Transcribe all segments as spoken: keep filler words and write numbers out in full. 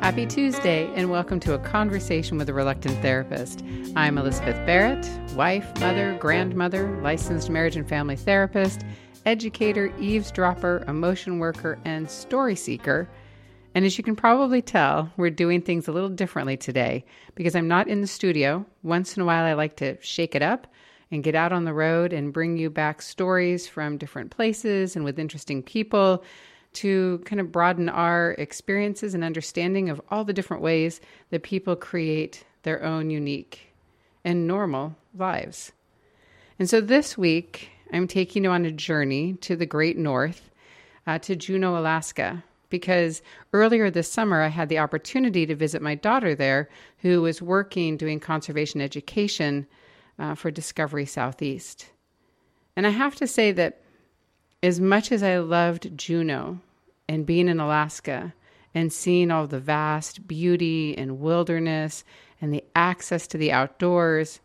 Happy Tuesday, and welcome to A Conversation with a Reluctant Therapist. I'm Elizabeth Barrett, wife, mother, grandmother, licensed marriage and family therapist, educator, eavesdropper, emotion worker, and story seeker. And as you can probably tell, we're doing things a little differently today because I'm not in the studio. Once in a while, I like to shake it up and get out on the road and bring you back stories from different places and with interesting people to kind of broaden our experiences and understanding of all the different ways that people create their own unique and normal lives. And so this week, I'm taking you on a journey to the Great North, uh, to Juneau, Alaska, because earlier this summer, I had the opportunity to visit my daughter there, who was working doing conservation education uh, for Discovery Southeast. And I have to say that as much as I loved Juneau and being in Alaska and seeing all the vast beauty and wilderness and the access to the outdoors,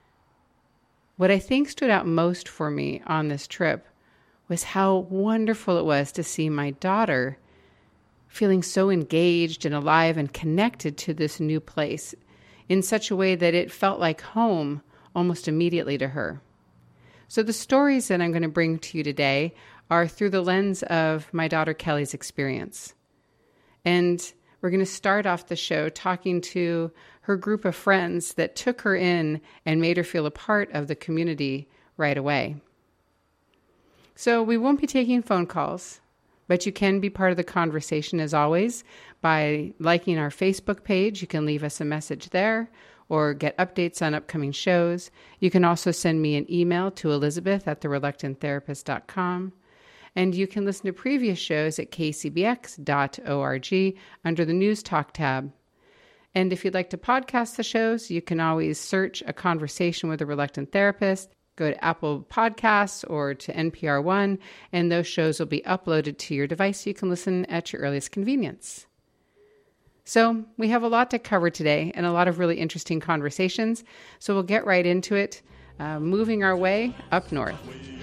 what I think stood out most for me on this trip was how wonderful it was to see my daughter feeling so engaged and alive and connected to this new place in such a way that it felt like home almost immediately to her. So the stories that I'm going to bring to you today are through the lens of my daughter Kelly's experience. And we're going to start off the show talking to her group of friends that took her in and made her feel a part of the community right away. So we won't be taking phone calls, but you can be part of the conversation as always by liking our Facebook page. You can leave us a message there or get updates on upcoming shows. You can also send me an email to Elizabeth at the reluctant therapist dot com. And you can listen to previous shows at k c b x dot org under the News Talk tab. And if you'd like to podcast the shows, you can always search A Conversation with a Reluctant Therapist. Go to Apple Podcasts or to N P R One, and those shows will be uploaded to your device so you can listen at your earliest convenience. So we have a lot to cover today and a lot of really interesting conversations. So we'll get right into it, uh, moving our way up north.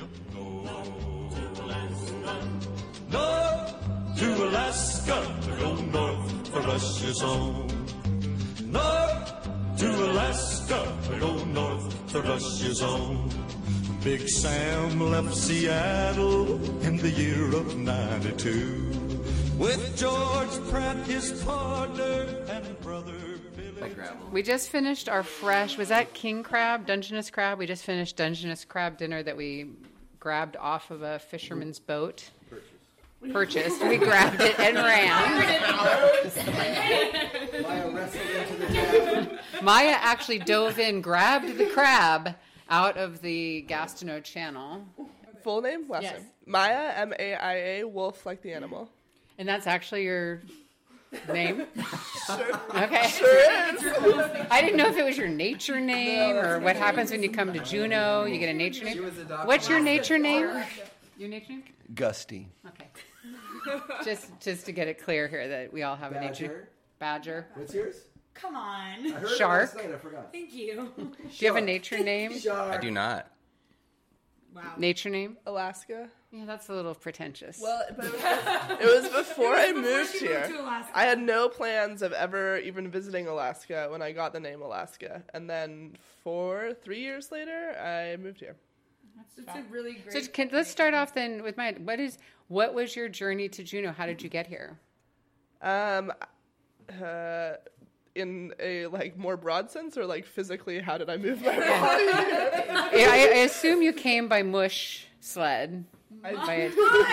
North to Alaska, go north for Russia's home. North to Alaska, go north to Russia's home. Big Sam left Seattle in the year of ninety-two with George Pratt, his partner, and brother Billy. We just finished our fresh, was that king crab, Dungeness crab? We just finished Dungeness crab dinner that we grabbed off of a fisherman's boat. Purchased. We grabbed it and ran. Maya wrestled into the jab. Maya actually dove in, grabbed the crab out of the Gastineau Channel. Full name? Last Yes. name. Maya, M A I A, wolf like the animal. And that's actually your name? Sure. Okay. Sure is. I didn't know if it was your nature name or what happens when you come to Juneau. You get a nature She name? was a doctor. What's your nature name? Your nature name? Gusty. Okay. Just just to get it clear here that we all have a nature. Badger. What's yours? Come I on. heard Shark. it last night, I forgot. Thank you. Do you have a nature name? Shark. I do not. Wow. Nature name? Alaska. Yeah, that's a little pretentious. Well, but it was, it was before I Before moved she here. moved to Alaska. I had no plans of ever even visiting Alaska when I got the name Alaska. And then four, three years later, I moved here. It's a really great. So can, let's start off then with my, what is, what was your journey to Juneau? How did you get here? Um, uh, in a like more broad sense, or like physically, how did I move my body? I, I assume you came by mush sled. I- By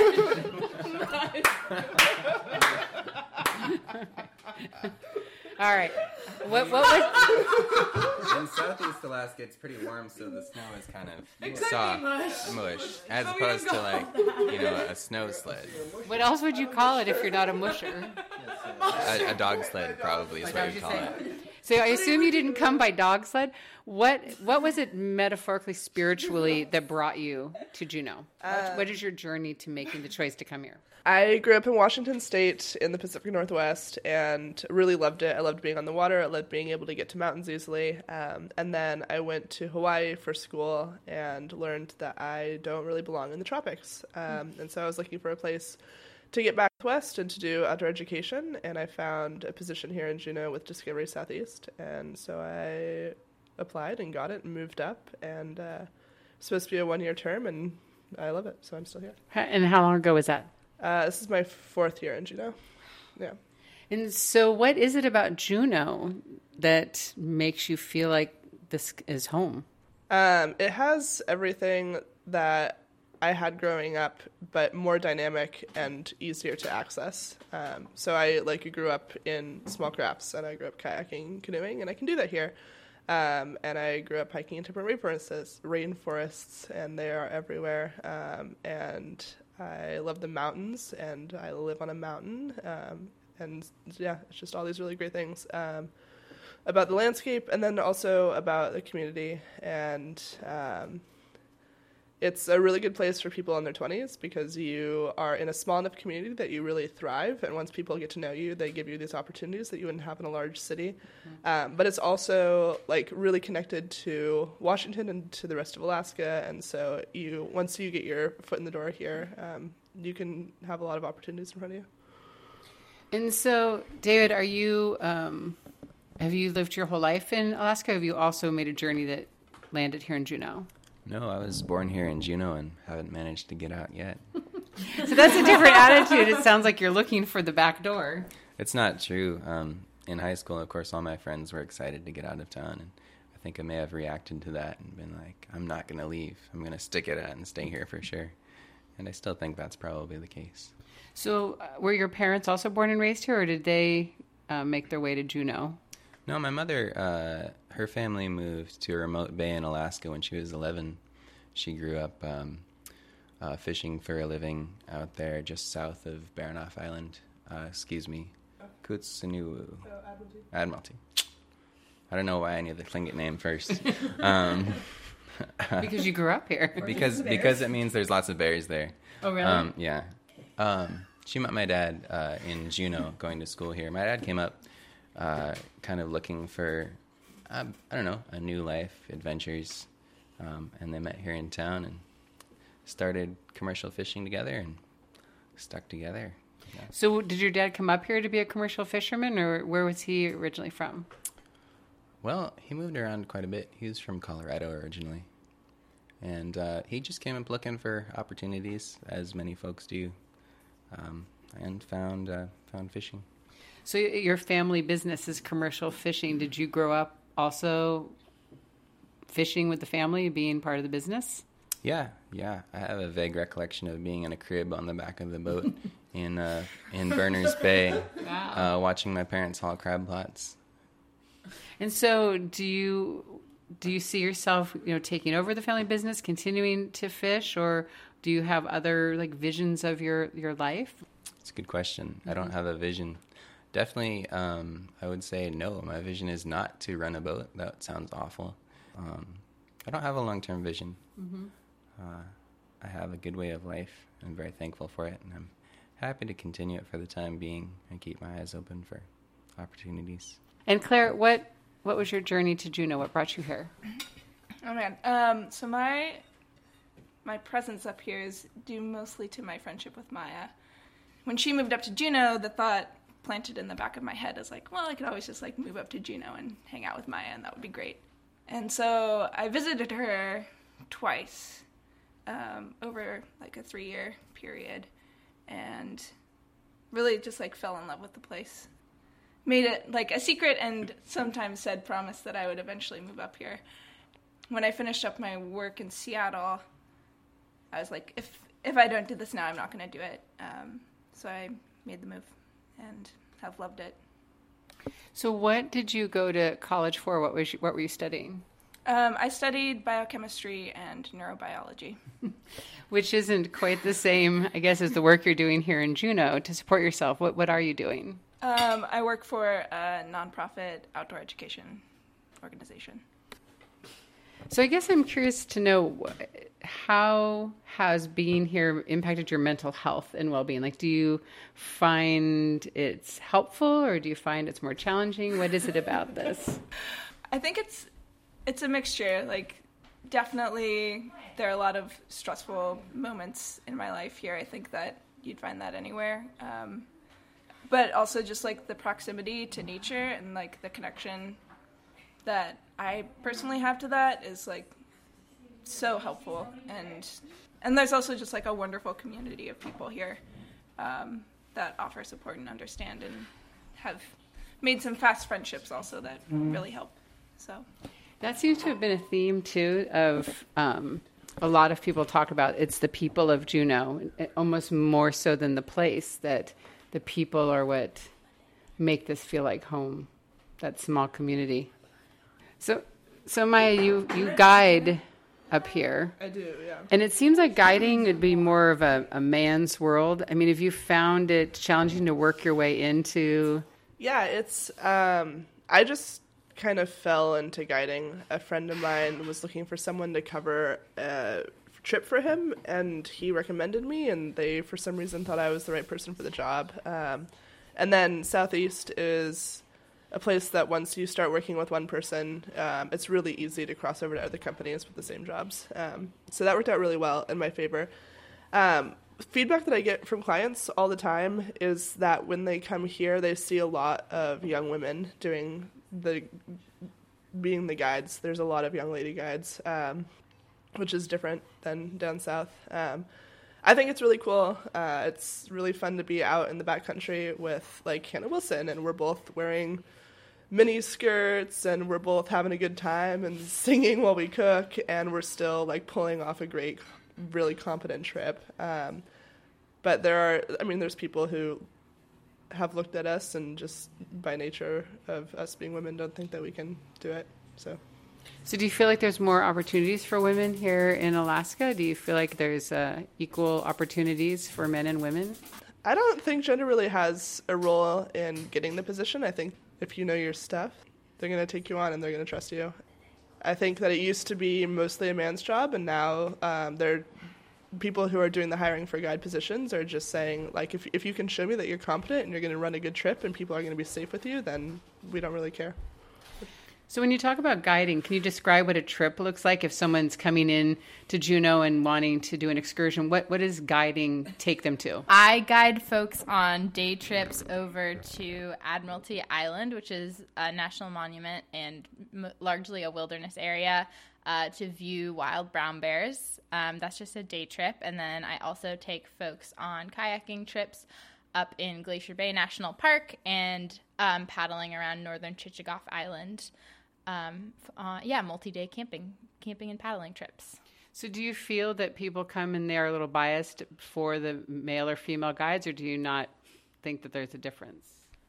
All right. What, what was... In southeast Alaska, it's pretty warm, so the snow is kind of It could be soft, mush. mush, as But we opposed didn't to go like, you know, a snow sled. What else would you call it if you're not a musher? A, a dog sled probably is Like, what how'd you you call say? it. So I assume you didn't come by dog sled. What what was it metaphorically, spiritually that brought you to Juneau? What, what is your journey to making the choice to come here? I grew up in Washington State in the Pacific Northwest and really loved it. I loved being on the water. I loved being able to get to mountains easily. Um, and then I went to Hawaii for school and learned that I don't really belong in the tropics. Um, and so I was looking for a place to get back west and to do outdoor education, and I found a position here in Juneau with Discovery Southeast, and so I applied and got it and moved up, and uh, it's supposed to be a one-year term, and I love it, so I'm still here. And how long ago was that? Uh, this is my fourth year in Juneau. Yeah. And so what is it about Juneau that makes you feel like this is home? Um, it has everything that I had growing up, but more dynamic and easier to access. Um, so I like grew up in small crafts, and I grew up kayaking, canoeing, and I can do that here. Um, and I grew up hiking in temperate rainforests, rainforests, and they are everywhere. Um, and I love the mountains, and I live on a mountain. Um, and yeah, it's just all these really great things um, about the landscape, and then also about the community. And um, it's a really good place for people in their twenties because you are in a small enough community that you really thrive. And once people get to know you, they give you these opportunities that you wouldn't have in a large city. Mm-hmm. Um, but it's also like really connected to Washington and to the rest of Alaska. And so you, once you get your foot in the door here, um, you can have a lot of opportunities in front of you. And so, David, are you, um, have you lived your whole life in Alaska? Or have you also made a journey that landed here in Juneau? No, I was born here in Juneau and haven't managed to get out yet. So that's a different attitude. It sounds like you're looking for the back door. It's not true. Um, in high school, of course, all my friends were excited to get out of town, and I think I may have reacted to that and been like, I'm not going to leave. I'm going to stick it out and stay here for sure. And I still think that's probably the case. So uh, were your parents also born and raised here, or did they uh, make their way to Juneau? No, my mother, uh, her family moved to a remote bay in Alaska when she was eleven. She grew up um, uh, fishing for a living out there just south of Baranof Island. Uh, excuse me, Kutsunuwu. Oh, Admiralty. Admiralty. I don't know why I need the Tlingit name first. um, because you grew up here. because because it means there's lots of bears there. Oh, really? Um, yeah. Um, she met my dad uh, in Juneau going to school here. My dad came up uh, kind of looking for, uh, I don't know, a new life, adventures. Um, and they met here in town and started commercial fishing together and stuck together. Yeah. So did your dad come up here to be a commercial fisherman, or where was he originally from? Well, he moved around quite a bit. He was from Colorado originally. And uh, he just came up looking for opportunities, as many folks do, um, and found uh, found fishing. So your family business is commercial fishing. Did you grow up also fishing with the family, being part of the business? Yeah, yeah. I have a vague recollection of being in a crib on the back of the boat in uh, in Berners Bay, wow. uh, watching my parents haul crab pots. And so, do you do you see yourself, you know, taking over the family business, continuing to fish, or do you have other like visions of your, your life? It's a good question. Mm-hmm. I don't have a vision. Definitely, um, I would say no. My vision is not to run a boat. That sounds awful. Um, I don't have a long-term vision. Mm-hmm. Uh, I have a good way of life. I'm very thankful for it, and I'm happy to continue it for the time being and keep my eyes open for opportunities. And Claire, what what was your journey to Juneau? What brought you here? Oh man, um, so my my presence up here is due mostly to my friendship with Maya. When she moved up to Juneau, the thought planted in the back of my head is like, well, I could always just like move up to Juneau and hang out with Maya, and that would be great. And so I visited her twice um, over like a three-year period, and really just like fell in love with the place. Made it like a secret and sometimes said promise that I would eventually move up here. When I finished up my work in Seattle, I was like, if if I don't do this now, I'm not going to do it. Um, so I made the move and have loved it. So what did you go to college for? What was you, what were you studying? Um, I studied biochemistry and neurobiology. Which isn't quite the same, I guess, as the work you're doing here in Juneau to support yourself. What what are you doing? Um, I work for a nonprofit outdoor education organization. So I guess I'm curious to know, how has being here impacted your mental health and well-being? Like, do you find it's helpful, or do you find it's more challenging? What is it about this? I think it's it's a mixture. Like, definitely there are a lot of stressful moments in my life here. I think that you'd find that anywhere. Um, but also just like the proximity to nature and like the connection that I personally have to that is like so helpful. And and there's also just like a wonderful community of people here um, that offer support and understand and have made some fast friendships also that really help. So that seems to have been a theme too of um, a lot of people talk about. It's the people of Juneau, almost more so than the place, that the people are what make this feel like home, that small community. So, so Maya, you, you guide up here. I do, yeah. And it seems like guiding would be more of a, a man's world. I mean, have you found it challenging to work your way into? Yeah, it's, um, I just kind of fell into guiding. A friend of mine was looking for someone to cover a trip for him, and he recommended me, and they, for some reason, thought I was the right person for the job. Um, and then Southeast is a place that once you start working with one person, um, it's really easy to cross over to other companies with the same jobs. Um, so that worked out really well in my favor. Um, feedback that I get from clients all the time is that when they come here, they see a lot of young women doing the, being the guides. There's a lot of young lady guides, um, which is different than down south. Um, I think it's really cool. Uh, it's really fun to be out in the backcountry with like Hannah Wilson, and we're both wearing mini skirts, and we're both having a good time and singing while we cook, and we're still like pulling off a great, really competent trip. Um, but there are, I mean, there's people who have looked at us and just by nature of us being women don't think that we can do it. So. So do you feel like there's more opportunities for women here in Alaska? Do you feel like there's uh, equal opportunities for men and women? I don't think gender really has a role in getting the position. I think if you know your stuff, they're going to take you on and they're going to trust you. I think that it used to be mostly a man's job, and now um, there people who are doing the hiring for guide positions are just saying, like, if if you can show me that you're competent and you're going to run a good trip and people are going to be safe with you, then we don't really care. So when you talk about guiding, can you describe what a trip looks like if someone's coming in to Juneau and wanting to do an excursion? What what does guiding take them to? I guide folks on day trips over to Admiralty Island, which is a national monument and m- largely a wilderness area, uh, to view wild brown bears. Um, that's just a day trip. And then I also take folks on kayaking trips up in Glacier Bay National Park and um, paddling around northern Chichagof Island. Um, uh, yeah, multi-day camping, camping and paddling trips. So do you feel that people come and they're a little biased for the male or female guides, or do you not think that there's a difference?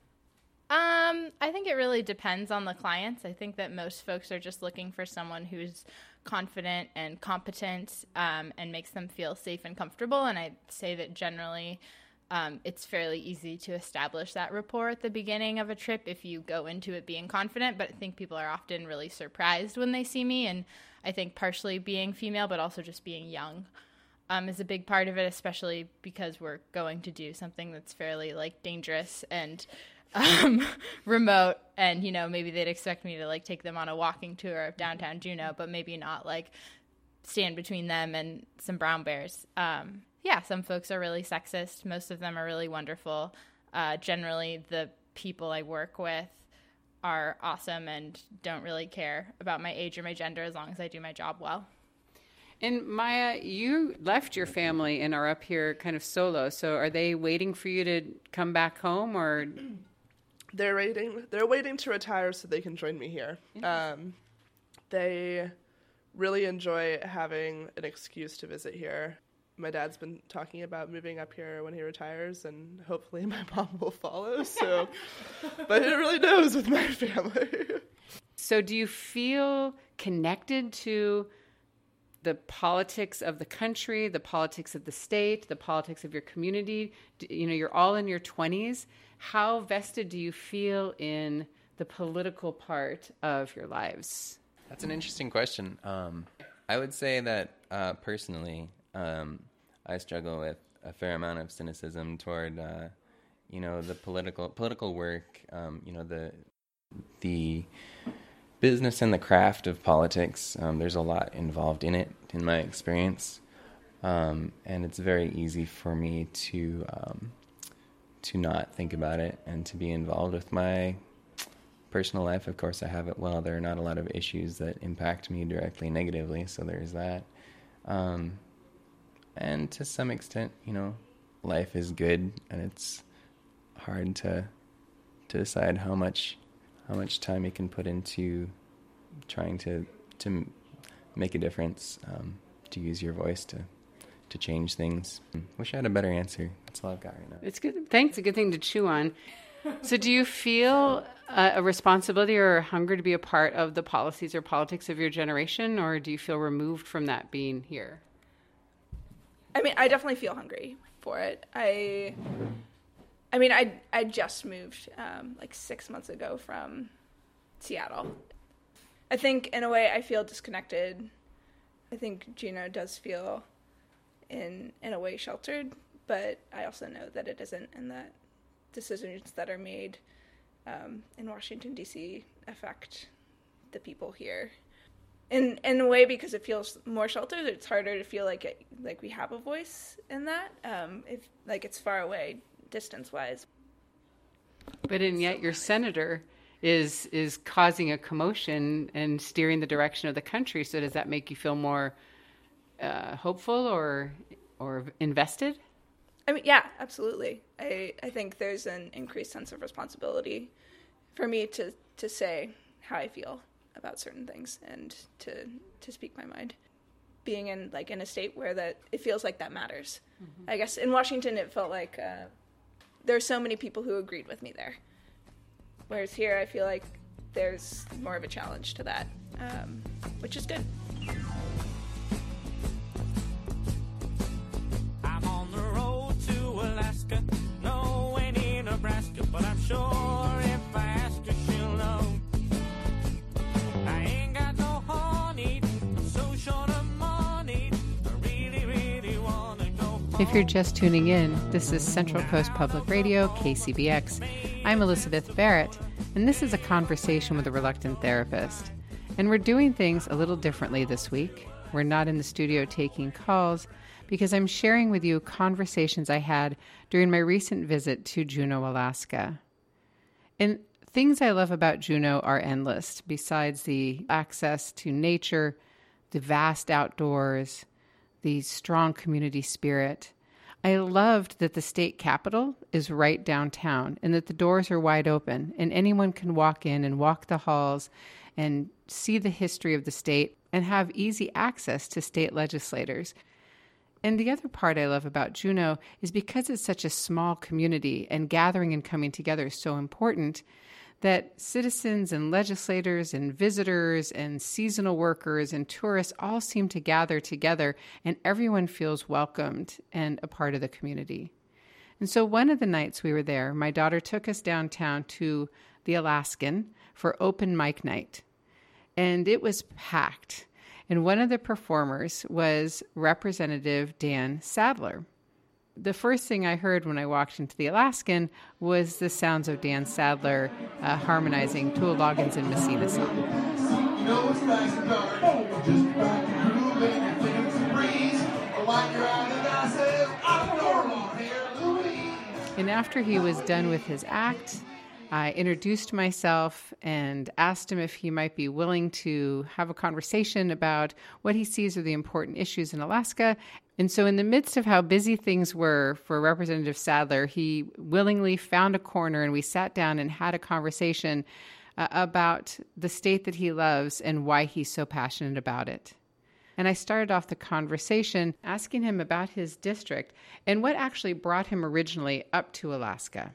Um, I think it really depends on the clients. I think that most folks are just looking for someone who's confident and competent, um, and makes them feel safe and comfortable. And I'd say that generally Um, it's fairly easy to establish that rapport at the beginning of a trip if you go into it being confident, but I think people are often really surprised when they see me, and I think partially being female, but also just being young um, is a big part of it, especially because we're going to do something that's fairly, like, dangerous and um, remote, and, you know, maybe they'd expect me to, like, take them on a walking tour of downtown Juneau, but maybe not, like, stand between them and some brown bears. Um Yeah, some folks are really sexist. Most of them are really wonderful. Uh, generally, the people I work with are awesome and don't really care about my age or my gender as long as I do my job well. And Maya, you left your family and are up here kind of solo. So are they waiting for you to come back home, or? They're waiting. They're waiting to retire so they can join me here. Um, they really enjoy having an excuse to visit here. My dad's been talking about moving up here when he retires, and hopefully my mom will follow. So, but who really knows with my family? So do you feel connected to the politics of the country, the politics of the state, the politics of your community? You know, you're all in your twenties. How vested do you feel in the political part of your lives? That's an interesting question. Um, I would say that uh, personally, um, I struggle with a fair amount of cynicism toward, uh, you know, the political political work. Um, you know, the the business and the craft of politics. Um, there's a lot involved in it, in my experience. Um, and it's very easy for me to um, to not think about it and to be involved with my personal life. Of course, I have it well. There are not a lot of issues that impact me directly negatively, so there's that. Um, and to some extent, you know, life is good, and it's hard to to decide how much how much time you can put into trying to to make a difference, um, to use your voice to to change things. Wish I had a better answer. That's all I've got right now. It's good. Thanks. It's a good thing to chew on. So do you feel a, a responsibility or a hunger to be a part of the policies or politics of your generation, or do you feel removed from that being here? I mean, I definitely feel hungry for it. I, I mean, I I just moved um, like six months ago from Seattle. I think in a way I feel disconnected. I think Juneau does feel in in a way sheltered, but I also know that it isn't, and that decisions that are made um, in Washington, D C affect the people here. In in a way, because it feels more sheltered, it's harder to feel like it, like we have a voice in that. Um, if like it's far away, distance wise. But and yet your senator is is causing a commotion and steering the direction of the country. So does that make you feel more uh, hopeful or or invested? I mean, yeah, absolutely. I, I think there's an increased sense of responsibility for me to, to say how I feel about certain things and to to speak my mind. Being in like in a state where that it feels like that matters. Mm-hmm. I guess in Washington it felt like uh, there are so many people who agreed with me there. Whereas here I feel like there's more of a challenge to that, um, which is good. I'm on the road to Alaska, no any Nebraska, but I'm sure if I ask her, she'll know. I ain't got no honey, I'm so short of money, I really, really wanna go home. If you're just tuning in, this is Central Coast Public Radio, K C B X. I'm Elizabeth Barrett, and this is a conversation with a reluctant therapist. And we're doing things a little differently this week. We're not in the studio taking calls because I'm sharing with you conversations I had during my recent visit to Juneau, Alaska. And things I love about Juneau are endless, besides the access to nature, the vast outdoors, the strong community spirit. I loved that the state capitol is right downtown and that the doors are wide open and anyone can walk in and walk the halls and see the history of the state and have easy access to state legislators. And the other part I love about Juneau is because it's such a small community and gathering and coming together is so important, that citizens and legislators and visitors and seasonal workers and tourists all seem to gather together and everyone feels welcomed and a part of the community. And so one of the nights we were there, my daughter took us downtown to the Alaskan for open mic night. And it was packed. And one of the performers was Representative Dan Sadler. The first thing I heard when I walked into the Alaskan was the sounds of Dan Sadler uh, harmonizing Tool Loggins and Messina song. And after he was done with his act, I introduced myself and asked him if he might be willing to have a conversation about what he sees are the important issues in Alaska. And so in the midst of how busy things were for Representative Sadler, he willingly found a corner and we sat down and had a conversation uh, about the state that he loves and why he's so passionate about it. And I started off the conversation asking him about his district and what actually brought him originally up to Alaska.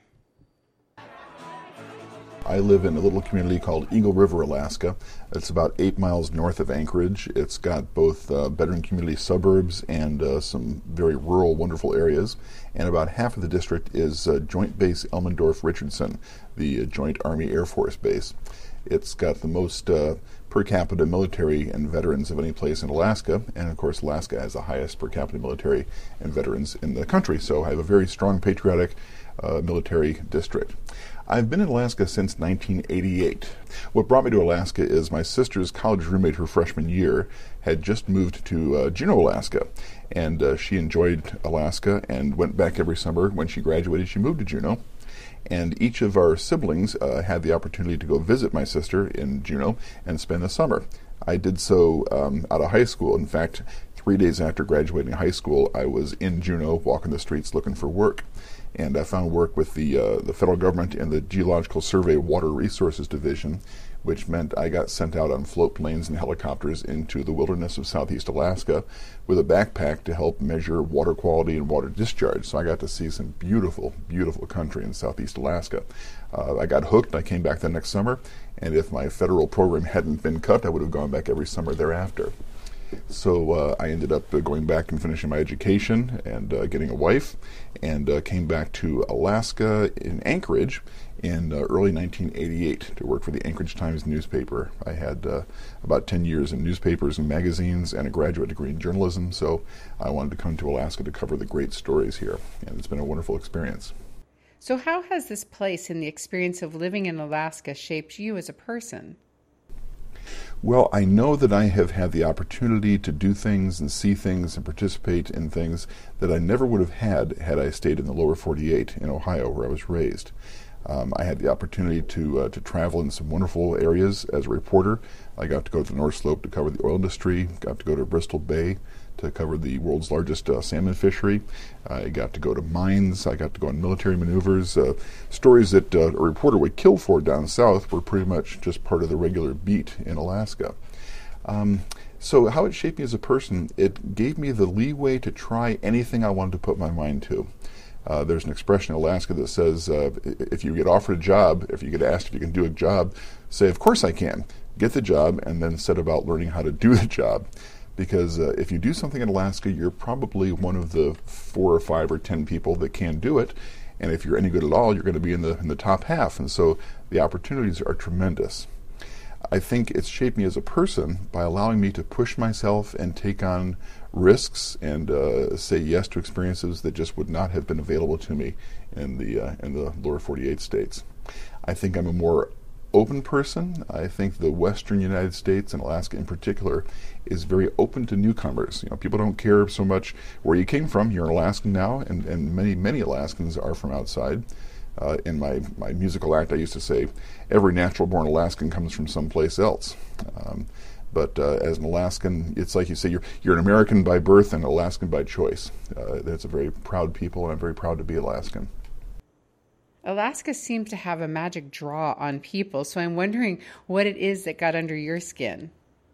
I live in a little community called Eagle River, Alaska. It's about eight miles north of Anchorage. It's got both uh, bedroom community suburbs and uh, some very rural, wonderful areas. And about half of the district is uh, Joint Base Elmendorf-Richardson, the uh, Joint Army Air Force Base. It's got the most uh, per capita military and veterans of any place in Alaska. And of course, Alaska has the highest per capita military and veterans in the country. So I have a very strong patriotic uh, military district. I've been in Alaska since nineteen eighty-eight. What brought me to Alaska is my sister's college roommate her freshman year had just moved to uh, Juneau, Alaska, and uh, she enjoyed Alaska and went back every summer. When she graduated, she moved to Juneau, and each of our siblings uh, had the opportunity to go visit my sister in Juneau and spend the summer. I did so um, out of high school. In fact, three days after graduating high school, I was in Juneau walking the streets looking for work. And I found work with the uh, the federal government and the Geological Survey Water Resources Division, which meant I got sent out on float planes and helicopters into the wilderness of southeast Alaska with a backpack to help measure water quality and water discharge. So I got to see some beautiful, beautiful country in southeast Alaska. Uh, I got hooked. I came back the next summer, and if my federal program hadn't been cut, I would have gone back every summer thereafter. So uh, I ended up uh, going back and finishing my education and uh, getting a wife, and uh, came back to Alaska in Anchorage in uh, early nineteen eighty-eight to work for the Anchorage Times newspaper. I had uh, about ten years in newspapers and magazines and a graduate degree in journalism, so I wanted to come to Alaska to cover the great stories here, and it's been a wonderful experience. So how has this place and the experience of living in Alaska shaped you as a person? Well, I know that I have had the opportunity to do things and see things and participate in things that I never would have had had I stayed in the lower forty-eight in Ohio, where I was raised. Um, I had the opportunity to uh, to travel in some wonderful areas as a reporter. I got to go to the North Slope to cover the oil industry, got to go to Bristol Bay to cover the world's largest uh, salmon fishery. I got to go to mines. I got to go on military maneuvers. Uh, stories that uh, a reporter would kill for down south were pretty much just part of the regular beat in Alaska. Um, so how it shaped me as a person, it gave me the leeway to try anything I wanted to put my mind to. Uh, there's an expression in Alaska that says, uh, if you get offered a job, if you get asked if you can do a job, say, of course I can. Get the job, and then set about learning how to do the job. Because uh, if you do something in Alaska, you're probably one of the four or five or ten people that can do it. And if you're any good at all, you're going to be in the in the top half. And so the opportunities are tremendous. I think it's shaped me as a person by allowing me to push myself and take on risks and uh, say yes to experiences that just would not have been available to me in the uh, in the lower forty-eight states. I think I'm a more open person. I think the western United States, and Alaska in particular, is very open to newcomers. You know, people don't care so much where you came from. You're an Alaskan now, and, and many, many Alaskans are from outside. Uh, in my, my musical act, I used to say, every natural-born Alaskan comes from someplace else. Um, but uh, as an Alaskan, it's like you say, you're, you're an American by birth and an Alaskan by choice. Uh, that's a very proud people, and I'm very proud to be Alaskan. Alaska seems to have a magic draw on people, so I'm wondering what it is that got under your skin.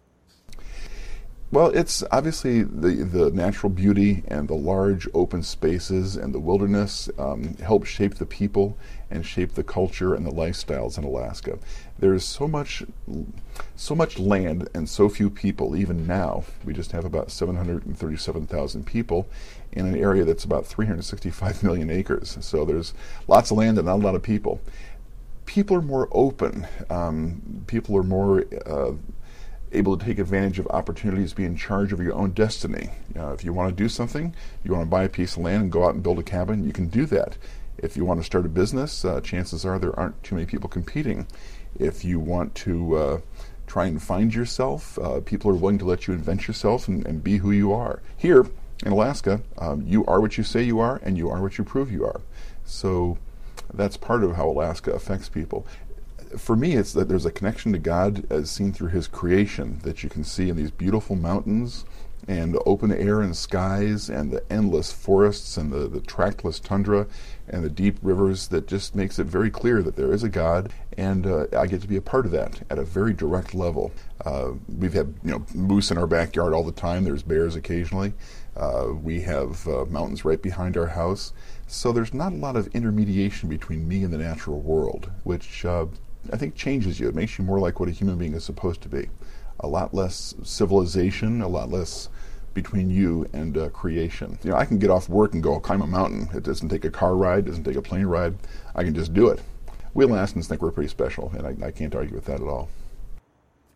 Well, it's obviously the, the natural beauty and the large open spaces and the wilderness um, help shape the people and shape the culture and the lifestyles in Alaska. There's so much, so much land and so few people. Even now, we just have about seven hundred thirty-seven thousand people in an area that's about three hundred sixty-five million acres. So there's lots of land and not a lot of people. People are more open. Um, people are more uh, able to take advantage of opportunities, be in charge of your own destiny. Uh, if you want to do something, you want to buy a piece of land and go out and build a cabin, you can do that. If you want to start a business, uh, chances are there aren't too many people competing. If you want to uh, try and find yourself, uh, people are willing to let you invent yourself and, and be who you are. Here in Alaska, um, you are what you say you are, and you are what you prove you are. So that's part of how Alaska affects people. For me, it's that there's a connection to God as seen through His creation that you can see in these beautiful mountains and the open air and skies and the endless forests and the, the trackless tundra and the deep rivers that just makes it very clear that there is a God, and uh, I get to be a part of that at a very direct level. Uh, we've had you know moose in our backyard all the time. There's bears occasionally. Uh, we have uh, mountains right behind our house. So there's not a lot of intermediation between me and the natural world, which uh, I think changes you. It makes you more like what a human being is supposed to be. A lot less civilization, a lot less between you and uh, creation. You know, I can get off work and go climb a mountain. It doesn't take a car ride, it doesn't take a plane ride. I can just do it. We Alaskans think we're pretty special, and I, I can't argue with that at all.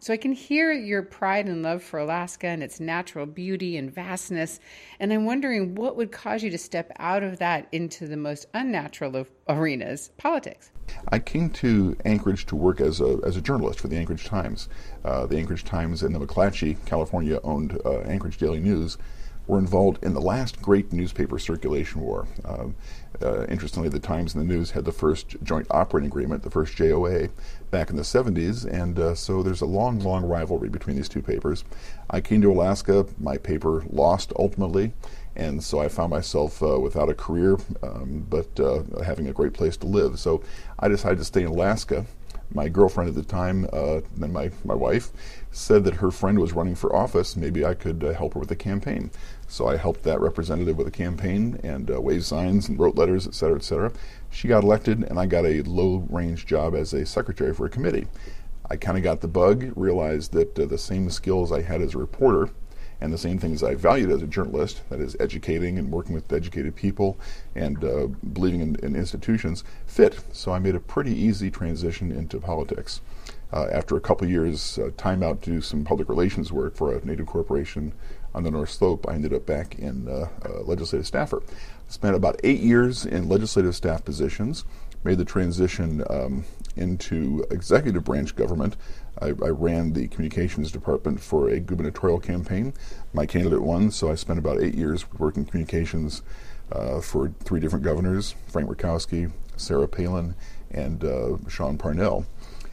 So I can hear your pride and love for Alaska and its natural beauty and vastness. And I'm wondering what would cause you to step out of that into the most unnatural of arenas, politics. I came to Anchorage to work as a as a journalist for the Anchorage Times. Uh, the Anchorage Times and the McClatchy, California-owned uh, Anchorage Daily News were involved in the last great newspaper circulation war. Um, uh, interestingly, the Times and the News had the first joint operating agreement, the first J O A, back in the seventies, and uh, so there's a long, long rivalry between these two papers. I came to Alaska, my paper lost ultimately, and so I found myself uh, without a career, um, but uh, having a great place to live. So I decided to stay in Alaska. My girlfriend at the time, uh, and my, my wife, said that her friend was running for office. Maybe I could uh, help her with the campaign. So I helped that representative with the campaign and uh, waved signs and wrote letters, et cetera, et cetera. She got elected, and I got a low-range job as a secretary for a committee. I kind of got the bug, realized that uh, the same skills I had as a reporter and the same things I valued as a journalist, that is educating and working with educated people and uh, believing in, in institutions, fit. So I made a pretty easy transition into politics. Uh, after a couple years uh, time out to do some public relations work for a Native corporation on the North Slope, I ended up back in uh, uh, legislative staffer. Spent about eight years in legislative staff positions, made the transition um, into executive branch government. I, I ran the communications department for a gubernatorial campaign. My candidate won, so I spent about eight years working communications uh, for three different governors, Frank Murkowski, Sarah Palin, and uh, Sean Parnell.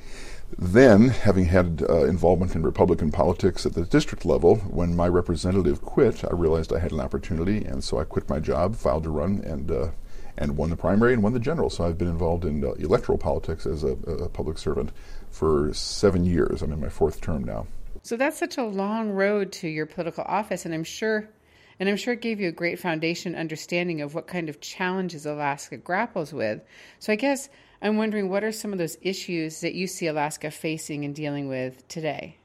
Then, having had uh, involvement in Republican politics at the district level, when my representative quit, I realized I had an opportunity, and so I quit my job, filed to run, and uh, and won the primary and won the general. So I've been involved in uh, electoral politics as a, a public servant for seven years. I'm in my fourth term now. So that's such a long road to your political office, and I'm sure, and I'm sure it gave you a great foundation understanding of what kind of challenges Alaska grapples with. So I guess I'm wondering, what are some of those issues that you see Alaska facing and dealing with today?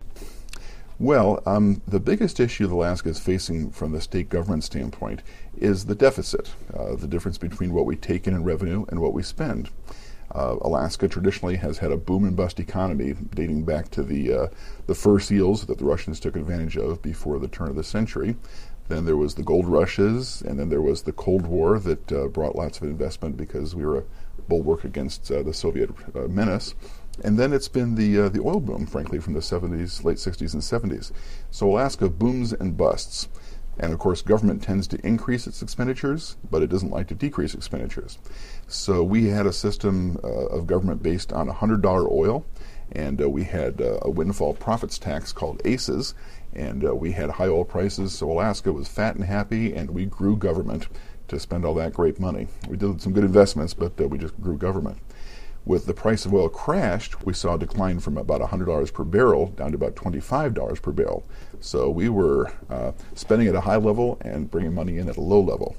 Well, um, the biggest issue that Alaska is facing from the state government standpoint is the deficit, uh, the difference between what we take in in revenue and what we spend. Uh, Alaska traditionally has had a boom and bust economy dating back to the uh, the fur seals that the Russians took advantage of before the turn of the century. Then there was the gold rushes, and then there was the Cold War that uh, brought lots of investment because we were a bulwark against uh, the Soviet uh, menace. And then it's been the uh, the oil boom, frankly, from the seventies, late sixties and seventies. So Alaska booms and busts. And of course, government tends to increase its expenditures, but it doesn't like to decrease expenditures. So we had a system uh, of government based on one hundred dollars oil, and uh, we had uh, a windfall profits tax called A C Es, and uh, we had high oil prices. So Alaska was fat and happy, and we grew government to spend all that great money. We did some good investments, but uh, we just grew government. With the price of oil crashed, we saw a decline from about one hundred dollars per barrel down to about twenty-five dollars per barrel. So we were uh, spending at a high level and bringing money in at a low level.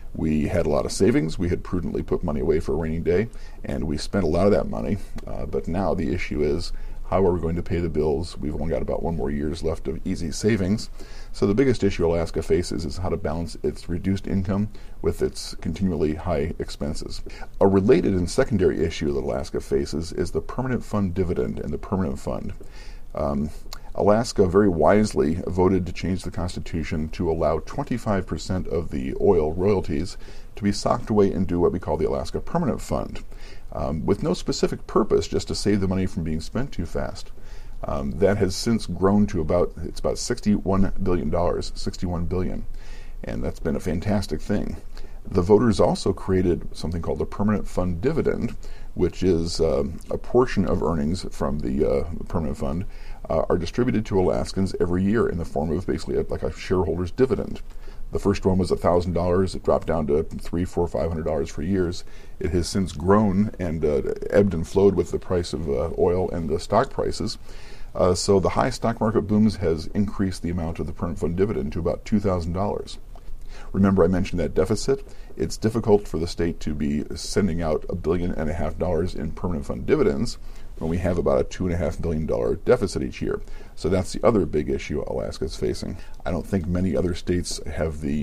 We had a lot of savings. We had prudently put money away for a rainy day, and we spent a lot of that money. Uh, but now the issue is, how are we going to pay the bills? We've only got about one more year's left of easy savings. So the biggest issue Alaska faces is how to balance its reduced income with its continually high expenses. A related and secondary issue that Alaska faces is the permanent fund dividend and the permanent fund. Um, Alaska very wisely voted to change the Constitution to allow twenty-five percent of the oil royalties to be socked away into what we call the Alaska Permanent Fund, um, with no specific purpose, just to save the money from being spent too fast. Um, that has since grown to about, it's about sixty-one billion dollars, sixty-one billion dollars, and that's been a fantastic thing. The voters also created something called the Permanent Fund Dividend, which is uh, a portion of earnings from the uh, Permanent Fund uh, are distributed to Alaskans every year in the form of basically a, like a shareholder's dividend. The first one was one thousand dollars. It dropped down to three, four, five hundred dollars for years. It has since grown and uh, ebbed and flowed with the price of uh, oil and the stock prices. Uh, so the high stock market booms has increased the amount of the permanent fund dividend to about two thousand dollars. Remember, I mentioned that deficit. It's difficult for the state to be sending out a billion and a half dollars in permanent fund dividends when we have about a two and a half billion dollar deficit each year. So that's the other big issue Alaska is facing. I don't think many other states have the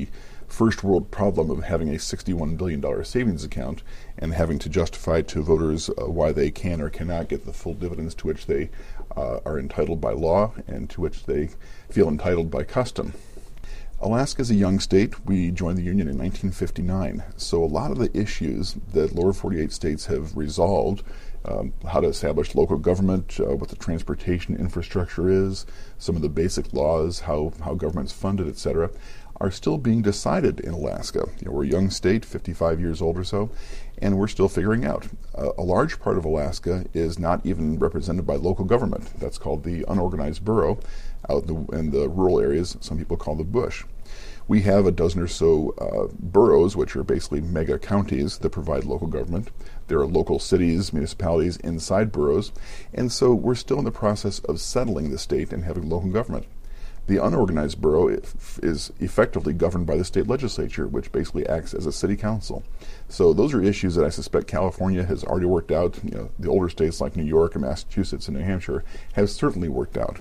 first world problem of having a sixty-one billion dollars savings account and having to justify to voters uh, why they can or cannot get the full dividends to which they uh, are entitled by law and to which they feel entitled by custom. Alaska is a young state. We joined the Union in nineteen fifty-nine. So a lot of the issues that lower forty-eight states have resolved, um, how to establish local government, uh, what the transportation infrastructure is, some of the basic laws, how, how government's funded, et cetera, are still being decided in Alaska. You know, we're a young state, fifty-five years old or so, and we're still figuring out. Uh, a large part of Alaska is not even represented by local government. That's called the unorganized borough. Out in the, in the rural areas, some people call the bush. We have a dozen or so uh, boroughs, which are basically mega counties that provide local government. There are local cities, municipalities inside boroughs, and so we're still in the process of settling the state and having local government. The unorganized borough is effectively governed by the state legislature, which basically acts as a city council. So those are issues that I suspect California has already worked out. You know, the older states like New York and Massachusetts and New Hampshire have certainly worked out.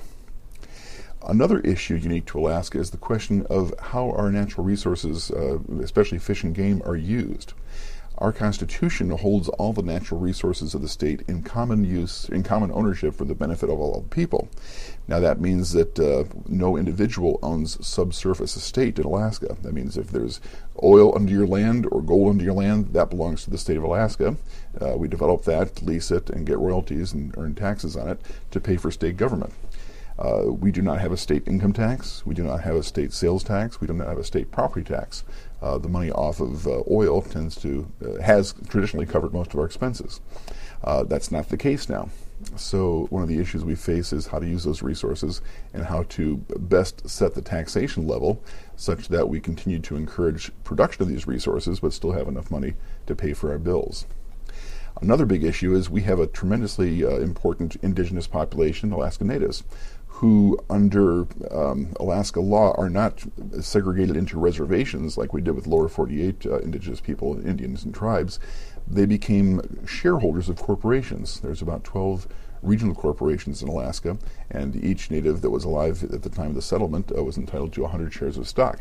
Another issue unique to Alaska is the question of how our natural resources, uh, especially fish and game, are used. Our Constitution holds all the natural resources of the state in common use, in common ownership for the benefit of all the people. Now that means that uh, no individual owns subsurface estate in Alaska. That means if there's oil under your land or gold under your land, that belongs to the state of Alaska. Uh, we develop that, lease it, and get royalties and earn taxes on it to pay for state government. Uh, we do not have a state income tax. We do not have a state sales tax. We do not have a state property tax. Uh, the money off of uh, oil tends to uh, has traditionally covered most of our expenses. Uh, that's not the case now. So one of the issues we face is how to use those resources and how to best set the taxation level such that we continue to encourage production of these resources but still have enough money to pay for our bills. Another big issue is we have a tremendously uh, important indigenous population, Alaska Natives, who under um, Alaska law are not segregated into reservations like we did with lower forty-eight uh, indigenous people, Indians and tribes. They became shareholders of corporations. There's about twelve regional corporations in Alaska, and each native that was alive at the time of the settlement uh, was entitled to one hundred shares of stock.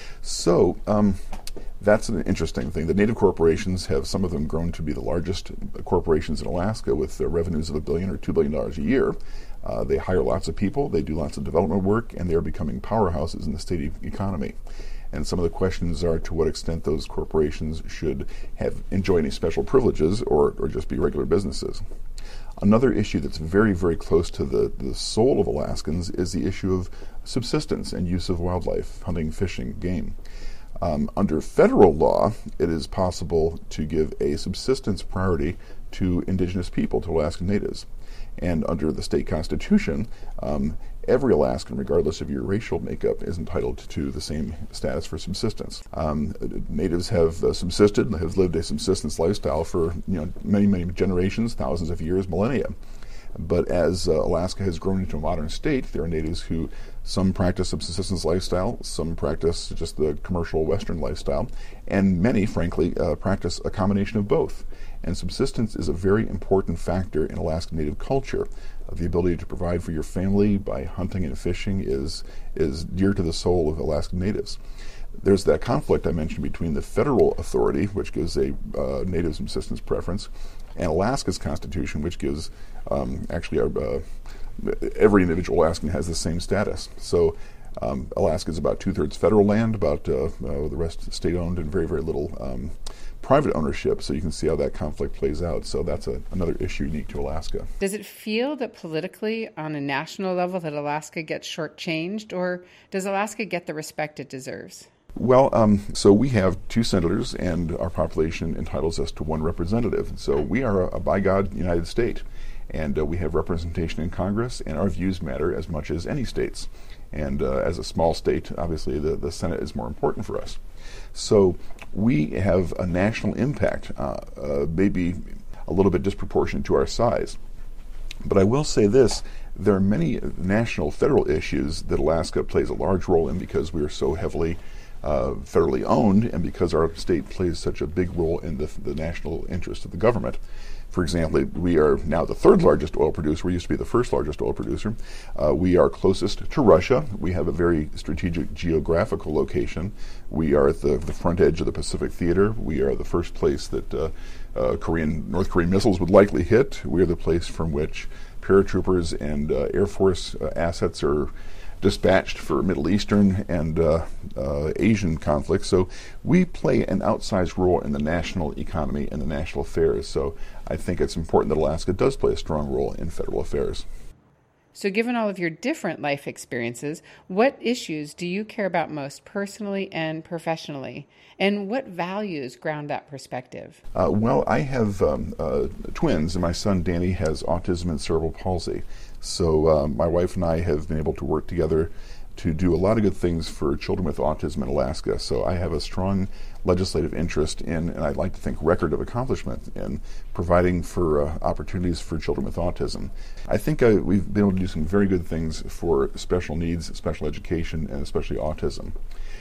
So um, that's an interesting thing. The native corporations have, some of them, grown to be the largest corporations in Alaska with uh, revenues of a billion or two billion dollars a year. Uh, they hire lots of people, they do lots of development work, and they are becoming powerhouses in the state e- economy. And some of the questions are to what extent those corporations should have enjoy any special privileges or, or just be regular businesses. Another issue that's very, very close to the, the soul of Alaskans is the issue of subsistence and use of wildlife, hunting, fishing, game. Um, under federal law, it is possible to give a subsistence priority to indigenous people, to Alaskan Natives. And under the state constitution, um, every Alaskan, regardless of your racial makeup, is entitled to the same status for subsistence. Um, natives have uh, subsisted, have lived a subsistence lifestyle for you know many, many generations, thousands of years, millennia. But as uh, Alaska has grown into a modern state, there are natives who, some practice subsistence lifestyle, some practice just the commercial Western lifestyle, and many, frankly, uh, practice a combination of both. And subsistence is a very important factor in Alaskan Native culture. Uh, the ability to provide for your family by hunting and fishing is is dear to the soul of Alaskan Natives. There's that conflict I mentioned between the federal authority, which gives a uh, Native subsistence preference, and Alaska's constitution, which gives um, actually our, uh, every individual Alaskan has the same status. So um, Alaska is about two-thirds federal land, about uh, uh, the rest state-owned, and very, very little um, private ownership, so you can see how that conflict plays out. So that's a, another issue unique to Alaska. Does it feel that politically, on a national level, that Alaska gets shortchanged, or does Alaska get the respect it deserves? Well, um, so we have two senators, and our population entitles us to one representative. So we are a, a by God United State, and uh, we have representation in Congress, and our views matter as much as any state's. And uh, as a small state, obviously the, the Senate is more important for us. So we have a national impact, uh, uh, maybe a little bit disproportionate to our size. But I will say this, there are many national federal issues that Alaska plays a large role in because we are so heavily uh, federally owned, and because our state plays such a big role in the, the national interest of the government. For example, we are now the third largest oil producer. We used to be the first largest oil producer. Uh, we are closest to Russia. We have a very strategic geographical location. We are at the, the front edge of the Pacific Theater. We are the first place that uh, uh, Korean, North Korean missiles would likely hit. We are the place from which paratroopers and uh, Air Force uh, assets are dispatched for Middle Eastern and uh, uh, Asian conflicts. So we play an outsized role in the national economy and the national affairs. So I think it's important that Alaska does play a strong role in federal affairs. So given all of your different life experiences, what issues do you care about most personally and professionally? And what values ground that perspective? Uh, well, I have um, uh, twins, and my son Danny has autism and cerebral palsy. So uh, my wife and I have been able to work together to do a lot of good things for children with autism in Alaska. So I have a strong legislative interest in, and I'd like to think record of accomplishment in providing for uh, opportunities for children with autism. I think uh, we've been able to do some very good things for special needs, special education, and especially autism.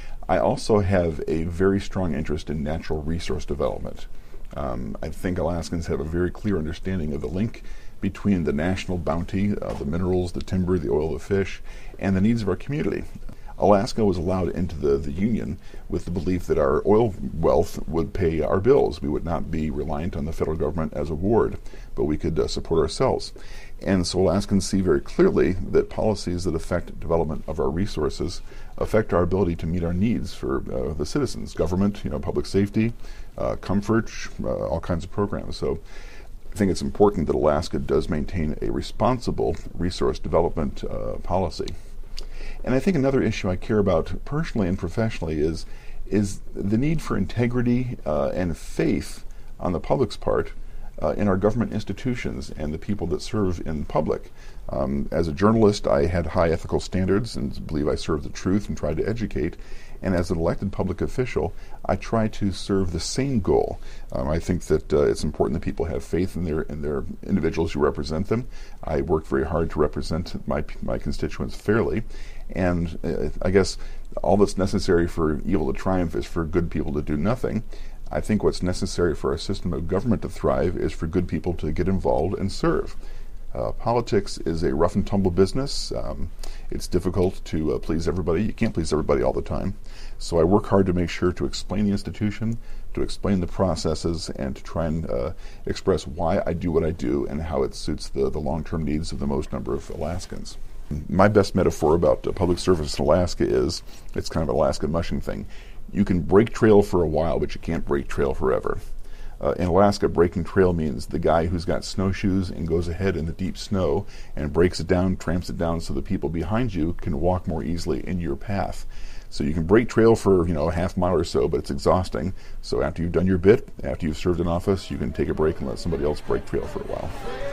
I also have a very strong interest in natural resource development. Um, I think Alaskans have a very clear understanding of the link between the national bounty, uh, the minerals, the timber, the oil, the fish, and the needs of our community. Alaska was allowed into the, the Union with the belief that our oil wealth would pay our bills. We would not be reliant on the federal government as a ward, but we could uh, support ourselves. And so Alaskans see very clearly that policies that affect development of our resources affect our ability to meet our needs for uh, the citizens, government, you know, public safety, uh, comfort, uh, all kinds of programs. So I think it's important that Alaska does maintain a responsible resource development uh, policy. And I think another issue I care about personally and professionally is is the need for integrity uh, and faith on the public's part uh, in our government institutions and the people that serve in public. Um, as a journalist, I had high ethical standards and believe I served the truth and tried to educate. And as an elected public official, I try to serve the same goal. Um, I think that uh, it's important that people have faith in their in their individuals who represent them. I work very hard to represent my my constituents fairly, and uh, I guess all that's necessary for evil to triumph is for good people to do nothing. I think what's necessary for our system of government to thrive is for good people to get involved and serve. Uh, politics is a rough and tumble business. Um, it's difficult to uh, please everybody. You can't please everybody all the time. So I work hard to make sure to explain the institution, to explain the processes, and to try and uh, express why I do what I do and how it suits the, the long-term needs of the most number of Alaskans. My best metaphor about uh, public service in Alaska is, it's kind of an Alaska mushing thing. You can break trail for a while, but you can't break trail forever. Uh, in Alaska, breaking trail means the guy who's got snowshoes and goes ahead in the deep snow and breaks it down, tramps it down so the people behind you can walk more easily in your path. So you can break trail for, you know, a half mile or so, but it's exhausting. So after you've done your bit, after you've served in office, you can take a break and let somebody else break trail for a while.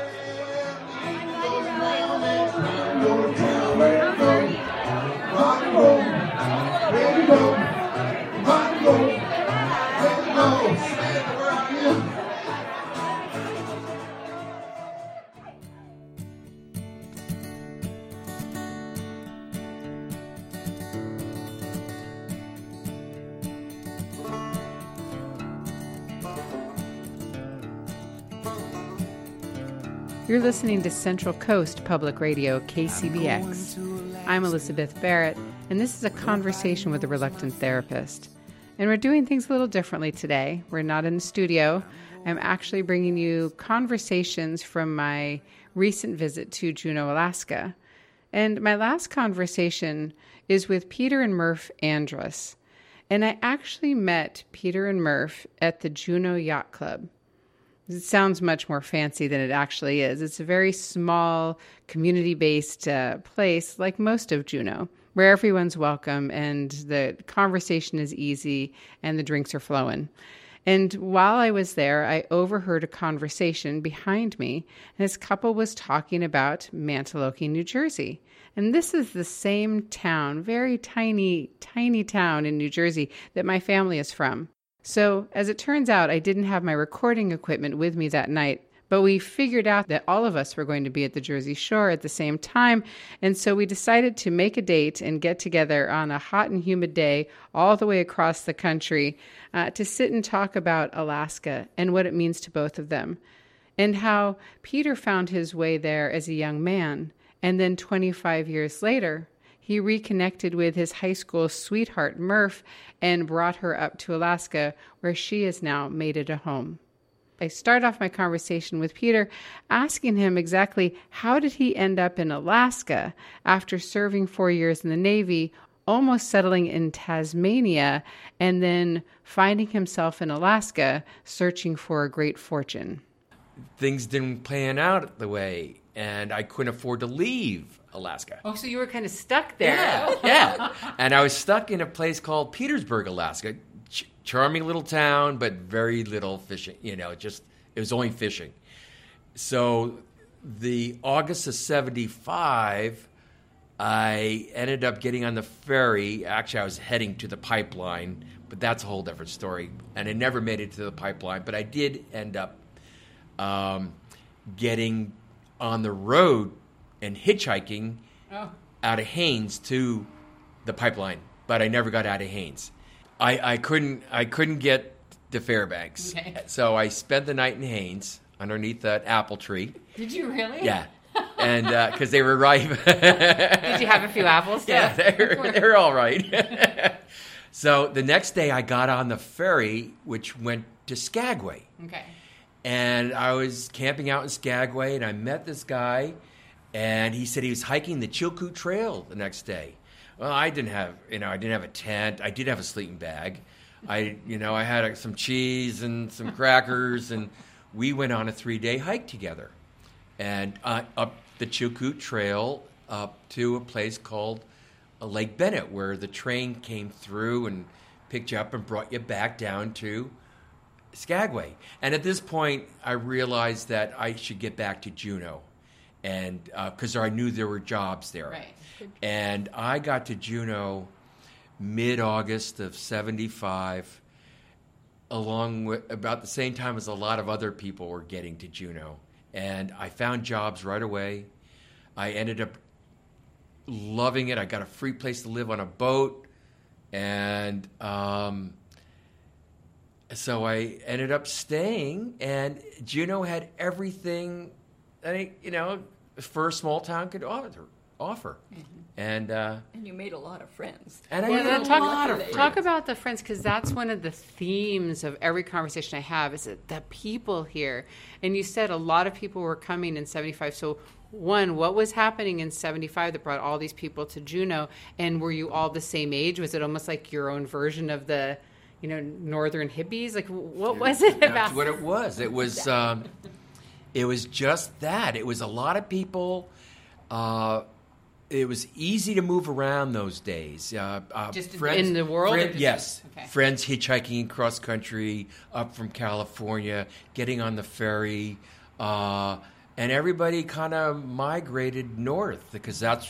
You're listening to Central Coast Public Radio, K C B X. I'm Elizabeth Barrett, and this is a conversation with a reluctant therapist. And we're doing things a little differently today. We're not in the studio. I'm actually bringing you conversations from my recent visit to Juneau, Alaska. And my last conversation is with Peter and Murph Andrus. And I actually met Peter and Murph at the Juneau Yacht Club. It sounds much more fancy than it actually is. It's a very small, community-based uh, place, like most of Juneau, where everyone's welcome and the conversation is easy and the drinks are flowing. And while I was there, I overheard a conversation behind me, and this couple was talking about Mantoloking, New Jersey. And this is the same town, very tiny, tiny town in New Jersey that my family is from. So, as it turns out, I didn't have my recording equipment with me that night, But we figured out that all of us were going to be at the Jersey Shore at the same time, and so we decided to make a date and get together on a hot and humid day all the way across the country uh, to sit and talk about Alaska and what it means to both of them, and how Peter found his way there as a young man, and then twenty-five years later, he reconnected with his high school sweetheart, Murph, and brought her up to Alaska, where she has now made it a home. I start off my conversation with Peter asking him exactly how did he end up in Alaska after serving four years in the Navy, almost settling in Tasmania, and then finding himself in Alaska searching for a great fortune. Things didn't pan out the way, and I couldn't afford to leave Alaska. Oh, so you were kind of stuck there. Yeah, yeah. And I was stuck in a place called Petersburg, Alaska. Ch- charming little town, but very little fishing. You know, just it was only fishing. So the August of seventy-five, I ended up getting on the ferry. Actually, I was heading to the pipeline, but that's a whole different story. And I never made it to the pipeline, but I did end up um, getting on the road and hitchhiking oh. out of Haines to the pipeline, but I never got out of Haines. I, I couldn't I couldn't get to Fairbanks, okay. So I spent the night in Haines underneath that apple tree. Did you really? Yeah, and because uh, they were ripe. Did you have a few apples? Yeah, they were, they were all right. So the next day I got on the ferry, which went to Skagway. Okay. And I was camping out in Skagway, and I met this guy, and he said he was hiking the Chilkoot Trail the next day. Well, I didn't have, you know, I didn't have a tent. I did have a sleeping bag. I, you know, I had uh, some cheese and some crackers, and we went on a three-day hike together, and uh, up the Chilkoot Trail up to a place called uh, Lake Bennett, where the train came through and picked you up and brought you back down to Skagway. And at this point, I realized that I should get back to Juneau, and because uh, I knew there were jobs there. Right. And I got to Juneau mid-August of seventy-five, along with about the same time as a lot of other people were getting to Juneau. And I found jobs right away. I ended up loving it. I got a free place to live on a boat, and um, so I ended up staying. And Juneau had everything, I think, you know, for a small town could offer. offer. Mm-hmm. And uh, and you made a lot of friends. And I well, made a talk, lot of friends. Talk about the friends, because that's one of the themes of every conversation I have is that the people here. And you said a lot of people were coming in seventy-five. So one, what was happening in seventy-five that brought all these people to Juneau? And were you all the same age? Was it almost like your own version of the, you know, northern hippies? Like, what was it That's about? That's what it was. It was, um, it was just that. It was a lot of people. Uh, It was easy to move around those days. Uh, uh, just friends, in the world? Friend, just, yes. Okay. Friends hitchhiking across country, up from California, getting on the ferry. Uh, and everybody kind of migrated north because that's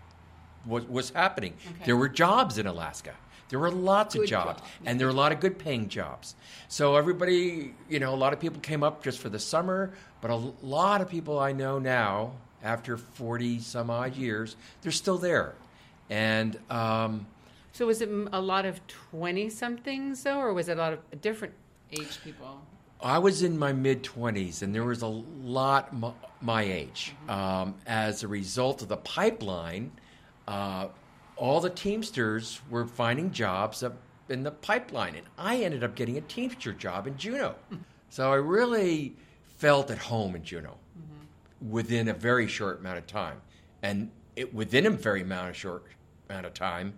what was happening. Okay. There were jobs in Alaska. There were lots good of jobs. jobs. And there were a lot of good paying jobs. So everybody, you know, a lot of people came up just for the summer. But a lot of people I know now, after forty some odd years, they're still there. And um, so was it a lot of twenty-somethings, though, or was it a lot of different age people? I was in my mid-twenties, and there was a lot my, my age. Mm-hmm. Um, as a result of the pipeline, uh, all the Teamsters were finding jobs up in the pipeline, and I ended up getting a Teamster job in Juneau. So I really felt at home in Juneau. Within a very short amount of time. And it, within a very amount of short amount of time,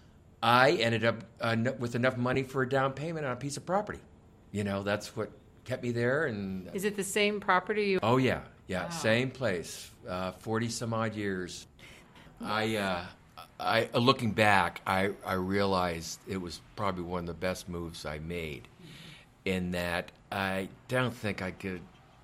I ended up uh, n- with enough money for a down payment on a piece of property. You know, that's what kept me there. And is it the same property? You- oh, yeah. Yeah, wow. Same place, uh, forty some odd years. I, uh, I, uh, looking back, I, I realized it was probably one of the best moves I made, mm-hmm. in that I don't think I could...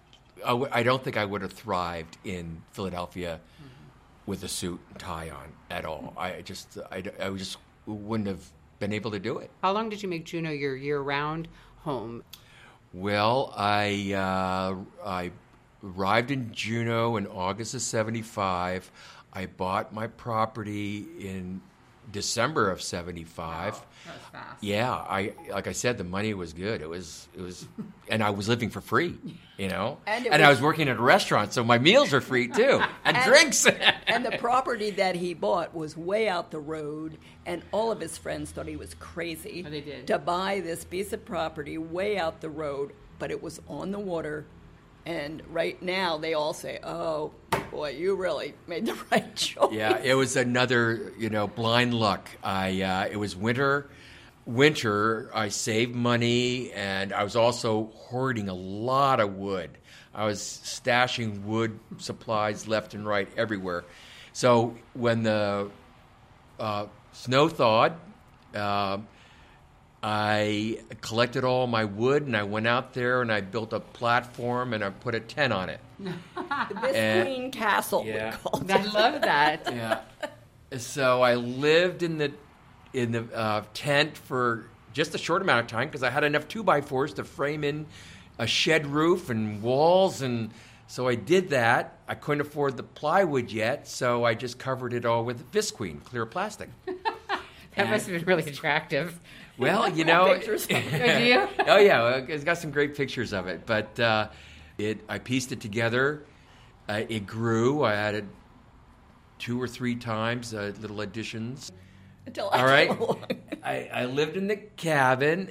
I don't think I would have thrived in Philadelphia mm-hmm. with a suit and tie on at all. I just, I, I just wouldn't have been able to do it. How long did you make Juneau your year-round home? Well, I, uh, I arrived in Juneau in August of seventy-five. I bought my property in December of seventy-five. Wow, that was fast. Yeah, I like I said, the money was good. It was it was, and I was living for free, you know. And And, it I was- was working at a restaurant, so my meals are free too, and, And- drinks. And the property that he bought was way out the road, and all of his friends thought he was crazy Oh, they did. to buy this piece of property way out the road, but it was on the water. And right now, they all say, "Oh, boy, you really made the right choice." Yeah, it was another, you know, blind luck. I uh, it was winter. Winter, I saved money, and I was also hoarding a lot of wood. I was stashing wood supplies left and right everywhere. So when the uh, snow thawed, uh, I collected all my wood, and I went out there and I built a platform and I put a tent on it. This And- Queen Castle, Yeah. we called I it. love that. Yeah. So I lived in the in the uh, tent for just a short amount of time because I had enough two by fours to frame in a shed roof and walls, and so I did that. I couldn't afford the plywood yet, so I just covered it all with Visqueen, clear plastic. That must have been really attractive. Well, you know, Pictures. Oh, do you? oh yeah, it's got some great pictures of it. But uh, it, I pieced it together. Uh, it grew. I added two or three times uh, little additions. Until I All right. came along. I, I lived in the cabin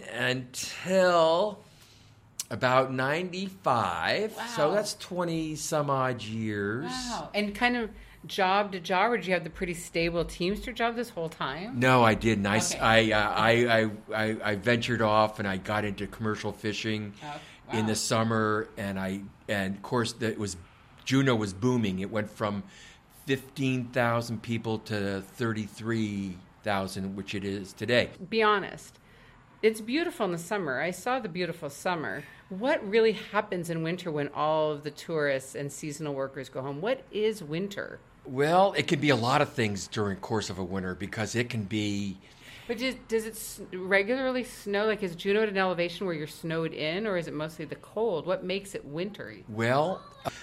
until about ninety-five. So Wow. that's twenty some odd years. Wow. And kind of job to job, or did you have the pretty stable Teamster job this whole time? No, I didn't. I, s- Okay. I, uh, I, I, I, I ventured off and I got into commercial fishing Oh, in wow. the summer, and I and of course that was Juneau was booming. It went from fifteen thousand people to thirty-three thousand, which it is today. Be honest. It's beautiful in the summer. I saw the beautiful summer. What really happens in winter when all of the tourists and seasonal workers go home? What is winter? Well, it can be a lot of things during the course of a winter because it can be. But does, does it s- regularly snow? Like, is Juneau at an elevation where you're snowed in, or is it mostly the cold? What makes it wintry? Well,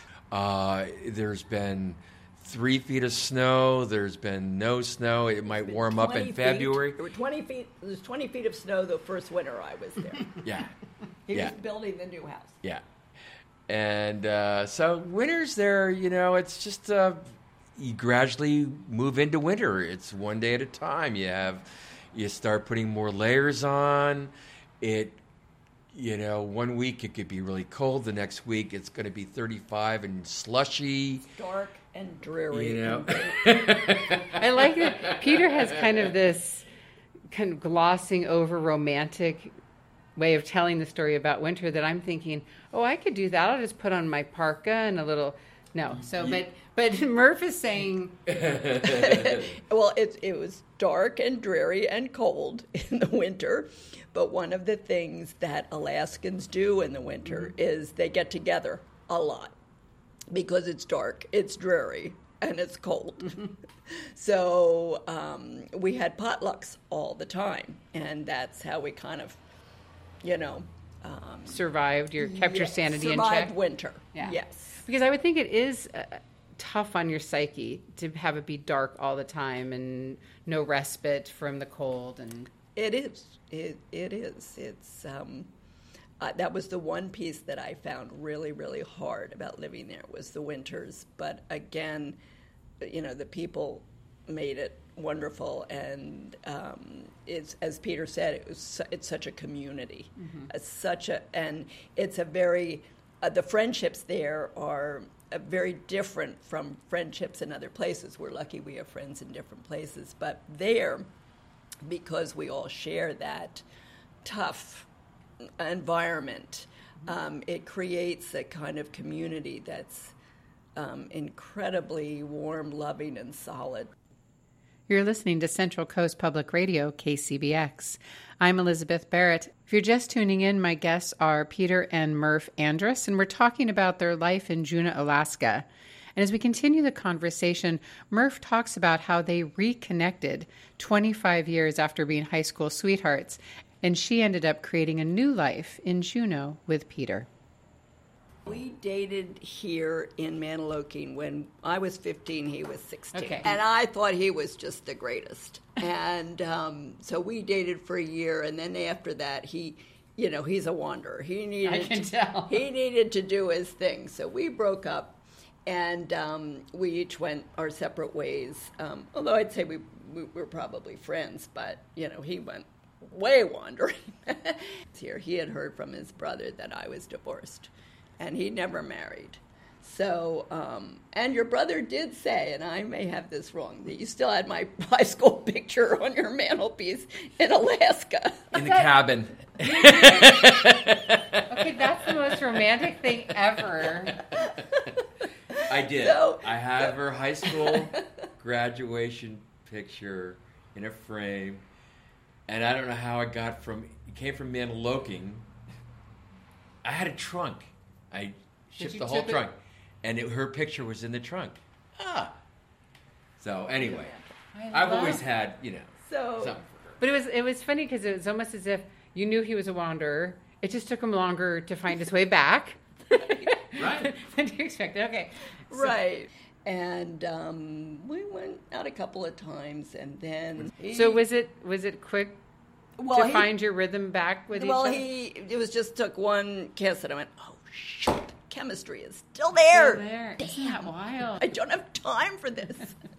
uh, there's been three feet of snow. There's been no snow. It might warm up twenty in feet. February. There were twenty feet. There was twenty feet of snow the first winter I was there. Yeah, He Yeah. was building the new house. yeah. And uh, so winter's there. You know, it's just uh, you gradually move into winter. It's one day at a time. You have you start putting more layers on. It. You know, one week it could be really cold. The next week it's going to be thirty-five and slushy. Dark and dreary. You know. I like that Peter has kind of this kind of glossing over romantic way of telling the story about winter that I'm thinking, oh, I could do that. I'll just put on my parka and a little. No. So, but but Murph is saying, Well, it, it was dark and dreary and cold in the winter, but one of the things that Alaskans do in the winter is they get together a lot because it's dark, it's dreary, and it's cold. So um, we had potlucks all the time, and that's how we kind of, you know, um, survived, your kept your yeah, sanity in survived check. winter. Yeah. Yes. Because I would think it is uh, tough on your psyche to have it be dark all the time and no respite from the cold. And It is. It it is. It's um, uh, that was the one piece that I found really really hard about living there was the winters. But again, you know, the people made it wonderful, and um, it's as Peter said, it was su- it's such a community, it's such a and it's a very uh, the friendships there are. Uh, very different from friendships in other places. We're lucky we have friends in different places, but there, because we all share that tough environment, um, it creates a kind of community that's um, incredibly warm, loving, and solid. You're listening to Central Coast Public Radio, K C B X. I'm Elizabeth Barrett. If you're just tuning in, my guests are Peter and Murph Andrus, and we're talking about their life in Juneau, Alaska. And as we continue the conversation, Murph talks about how they reconnected twenty-five years after being high school sweethearts, and she ended up creating a new life in Juneau with Peter. We dated here in Maniloking when I was fifteen, he was sixteen. Okay. And I thought he was just the greatest. And um, so we dated for a year, and then after that, he, you know, he's a wanderer. He needed I can to, tell. He needed to do his thing. So we broke up, and um, we each went our separate ways. Um, although I'd say we, we were probably friends, but, you know, he went way wandering. Here, he had heard from his brother that I was divorced, and he never married. So, um, and your brother did say, and I may have this wrong, that you still had my high school picture on your mantelpiece in Alaska. In the cabin. Okay, that's the most romantic thing ever. I did. So- I have her high school graduation picture in a frame, and I don't know how it got from. It came from Maniloking. I had a trunk. I shipped you the whole tip it? trunk, and it, her picture was in the trunk. Ah. So anyway, I I've love- always had you know So- something for her. But it was it was funny because it was almost as if you knew he was a wanderer. It just took him longer to find his way back. Right. than you expected. Okay. So- Right. And um, we went out a couple of times, and then... he- So was it was it quick well, to he- find your rhythm back with Well, each other? he... It was just took one kiss, and I went, oh, shoot, chemistry is still there. Still there. Isn't that wild? I don't have time for this.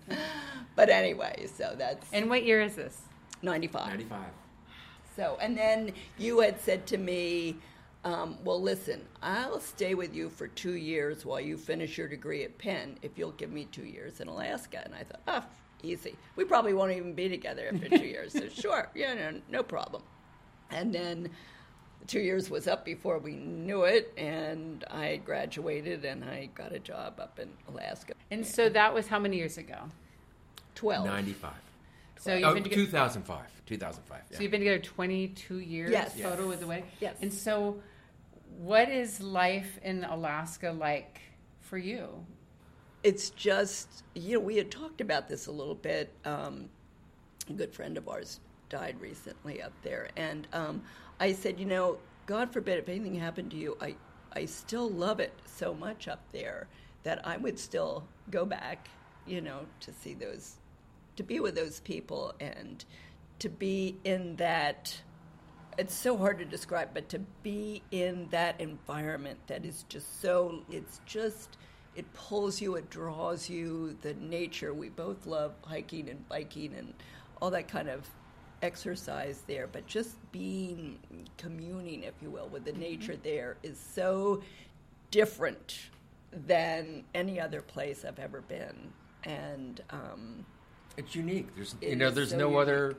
But anyway, so that's And what year is this? ninety-five. Ninety-five. So, and then you had said to me, um, well, listen, I'll stay with you for two years while you finish your degree at Penn if you'll give me two years in Alaska. And I thought, oh, easy. We probably won't even be together after two years. So sure, yeah, no, no problem. And then two years was up before we knew it, and I graduated, and I got a job up in Alaska. And so that was how many years ago? twelve. Ninety-five. So you've Oh, been together. two thousand five. Two thousand five. Yeah. So you've been together twenty-two years. Yes. Photo with the wedding. Yes. And so, what is life in Alaska like for you? It's just, you know, we had talked about this a little bit. Um, a good friend of ours died recently up there. And um, I said, you know, God forbid if anything happened to you, I, I still love it so much up there that I would still go back, you know, to see those, to be with those people and to be in that, it's so hard to describe, but to be in that environment that is just so, it's just, it pulls you, it draws you, the nature. We both love hiking and biking and all that kind of exercise there, but just being, communing, if you will, with the nature there is so different than any other place I've ever been. And um, It's unique. There's It you know is there's so no unique. other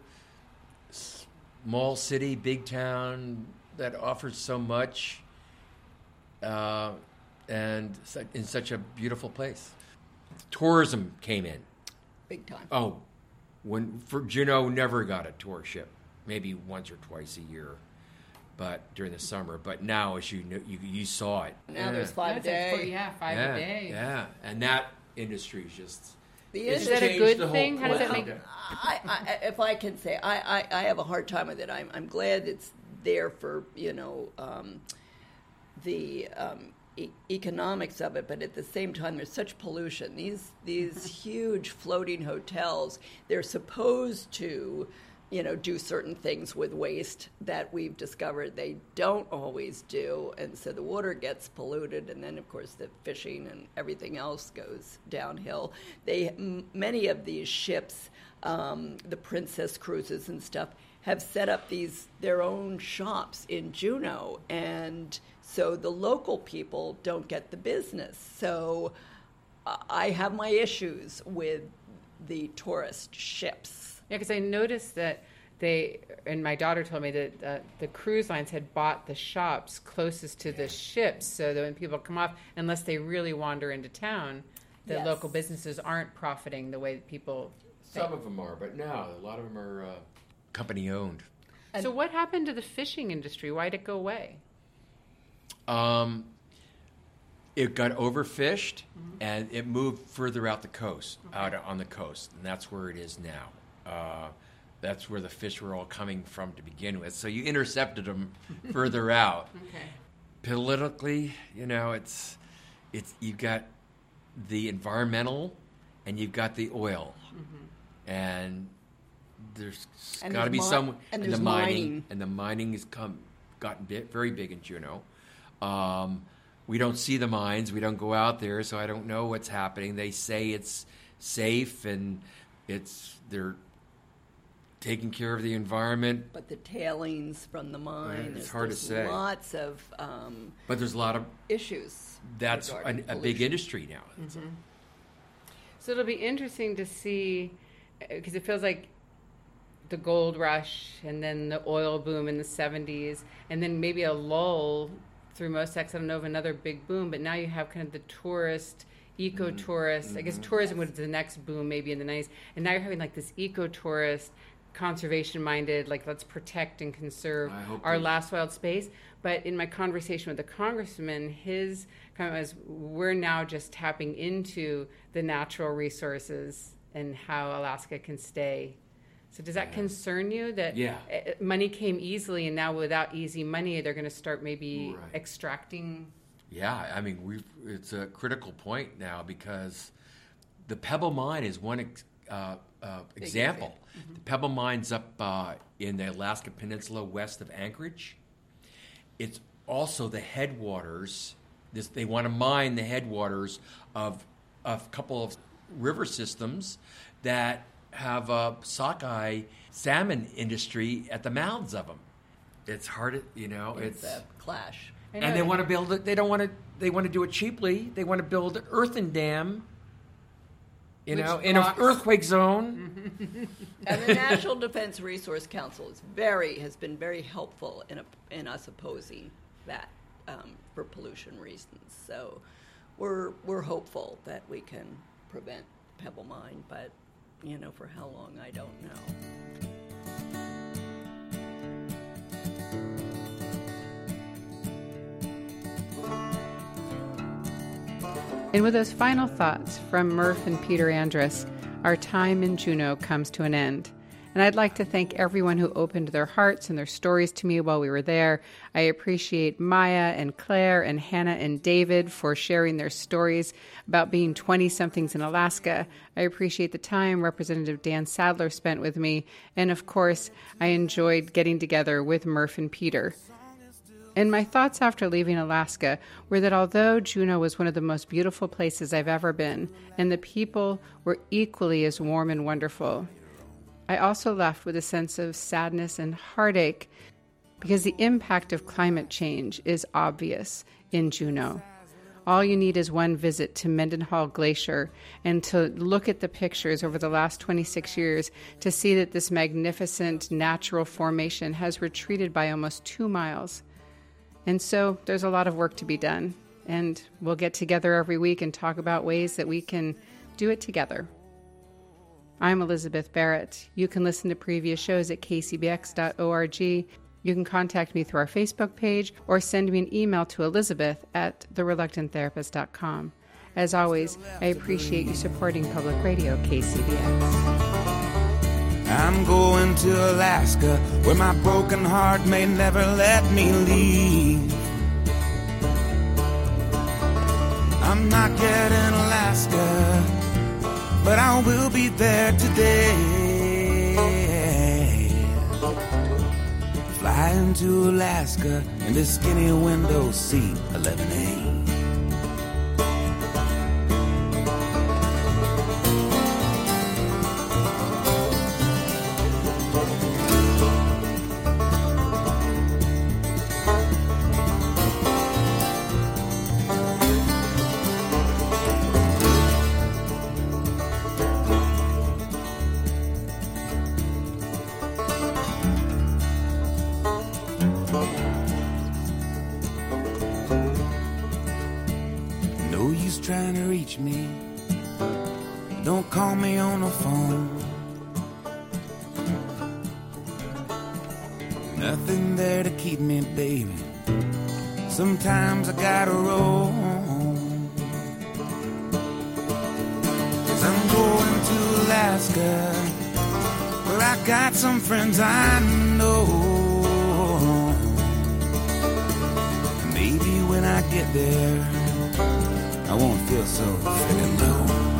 small city, big town that offers so much, uh, and su- in such a beautiful place. Tourism came in. big time. Oh, when for Juneau never got a tour ship, maybe once or twice a year, but during the summer. But now, as you know, you, you saw it. Now yeah. there's five a That's like four- day. yeah, five yeah, a day. yeah, and that industry is just. The it's Is that a changed good the whole thing? How does that climate. make- I, I, if I can say, I, I, I have a hard time with it. I'm, I'm glad it's there for, you know, um, the um, e- economics of it, but at the same time, there's such pollution. These, these huge floating hotels, they're supposed to, you know, do certain things with waste that we've discovered they don't always do, and so the water gets polluted, and then, of course, the fishing and everything else goes downhill. They, m- many of these ships, um, the Princess Cruises and stuff, have set up these their own shops in Juneau, and so the local people don't get the business. So uh, I have my issues with the tourist ships. Yeah, because I noticed that they, and my daughter told me that uh, the cruise lines had bought the shops closest to the ships so that when people come off, unless they really wander into town, the Yes. local businesses aren't profiting the way that people think. Some of them are, but now a lot of them are uh, company owned. So what happened to the fishing industry? Why did it go away? Um, it got overfished, and it moved further out the coast, out on the coast, and that's where it is now. Uh, that's where the fish were all coming from to begin with. So you intercepted them further out. Okay. politically, you know, it's it's you've got the environmental and you've got the oil, mm-hmm. and there's got to be mi- some and, and there's the mining, mining and the mining has come gotten bit, very big in Juneau. Um, we don't see the mines, we don't go out there, so I don't know what's happening. They say it's safe and it's they're taking care of the environment. But the tailings from the mine, it's is, hard to there's say. lots of um, But there's a lot of issues. that's a, regarding a big pollution. industry now. Mm-hmm. So it'll be interesting to see, because it feels like the gold rush and then the oil boom in the seventies, and then maybe a lull through most X. I don't know of another big boom, but now you have kind of the tourist, eco-tourist. Mm-hmm. I guess tourism was the next boom maybe in the nineties, and now you're having like this eco-tourist, conservation-minded, like let's protect and conserve our last wild space. But in my conversation with the congressman, his comment was, we're now just tapping into the natural resources and how Alaska can stay. So does that yeah. concern you that yeah. money came easily, and now without easy money, they're going to start maybe right. extracting? Yeah, I mean, we've, it's a critical point now because the Pebble Mine is one ex, uh, uh, example. Mm-hmm. The Pebble Mine's up uh, in the Alaska Peninsula west of Anchorage. It's also the headwaters. This, they want to mine the headwaters of, of a couple of river systems that have a sockeye salmon industry at the mouths of them. It's hard, to, you know. It's, it's a clash, and they want to build it. They don't want to. They want to do it cheaply. They want to build an earthen dam. You Which know, in an earthquake zone. And the National Defense Resource Council is very has been very helpful in a, in us opposing that um, for pollution reasons. So we're we're hopeful that we can prevent Pebble Mine, but you know, for how long, I don't know. And with those final thoughts from Murph and Peter Andrus, our time in Juneau comes to an end. And I'd like to thank everyone who opened their hearts and their stories to me while we were there. I appreciate Maya and Claire and Hannah and David for sharing their stories about being twenty-somethings in Alaska. I appreciate the time Representative Dan Sadler spent with me. And of course, I enjoyed getting together with Murph and Peter. And my thoughts after leaving Alaska were that although Juneau was one of the most beautiful places I've ever been, and the people were equally as warm and wonderful, I also left with a sense of sadness and heartache because the impact of climate change is obvious in Juneau. All you need is one visit to Mendenhall Glacier and to look at the pictures over the last twenty-six years to see that this magnificent natural formation has retreated by almost two miles. And so there's a lot of work to be done, and we'll get together every week and talk about ways that we can do it together. I'm Elizabeth Barrett. You can listen to previous shows at k c b x dot org. You can contact me through our Facebook page or send me an email to elizabeth at the reluctant therapist dot com. As always, I appreciate you supporting Public Radio K C B X. I'm going to Alaska, where my broken heart may never let me leave. I'm not yet in Alaska, but I will be there today. Flying to Alaska in this skinny window seat, eleven A. Trying to reach me, don't call me on the phone. Nothing there to keep me, baby. Sometimes I gotta roll. 'Cause I'm going to Alaska, where I got some friends I know. Maybe get there, I won't feel so freaking low.